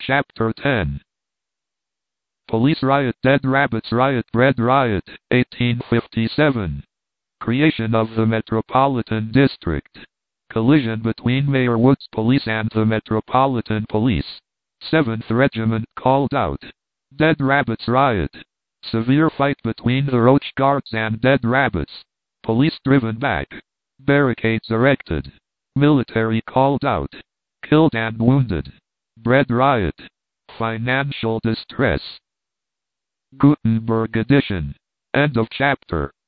Chapter 10. Police riot, dead rabbits riot, bread riot, 1857. Creation of the Metropolitan District. Collision between Mayor Wood's police and the Metropolitan Police. 7th Regiment called out. Dead rabbits riot. Severe fight between the Roach Guards and dead rabbits. Police driven back. Barricades erected. Military called out. Killed and wounded. Bread riot. Financial distress. Gutenberg edition. End of chapter.